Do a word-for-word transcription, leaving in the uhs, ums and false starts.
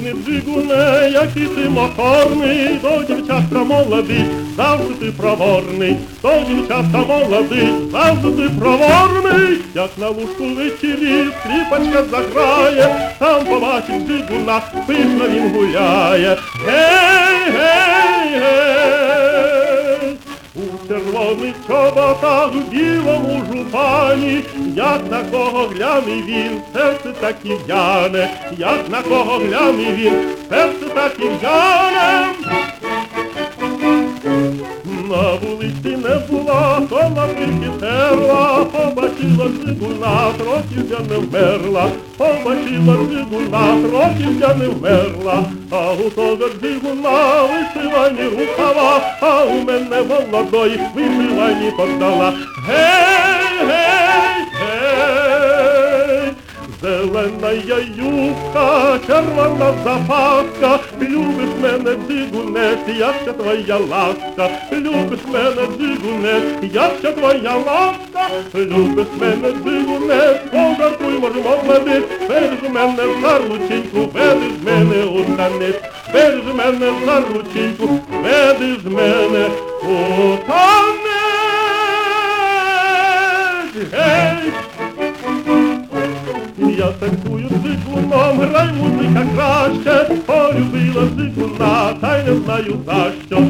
Дзигуни, дзигуне, який ти моторний, до дівчатка молодий, завжди ти проворний, до дівчатка молодий, завжди ти проворний, як на лужку вечері скрипочка заграє, там побачить дзигуна, пишно він гуляє. Гей, гей, гей! У червоних чоботах, в білому жупані, як на кого гляне він, серце так і в'яне, як на кого гляне він, серце так і в'яне. На вулиці не була, то на тільки терла, побачила дзигуна, трохи я не вмерла, побачила дзигуна, трохи я не вмерла, а у того дзигуна вишивані рукава, а у мене молодої вишивані подала. Гей, гей, гей! Зелена я юбка, червона запаска, любиш мене, дзигунець, якся твоя ласка, любиш мене, дзигунець, якся твоя ласка, любиш мене, дзигунець, пожартуй, може, молодець, берж мене в Карлученьку, веди з мене у танець, берж мене в Карлученьку, веди з мене у танець. Гей! Я танцюю з дзигуном, грай музика краще, полюбила дзигуна, та й не знаю за що.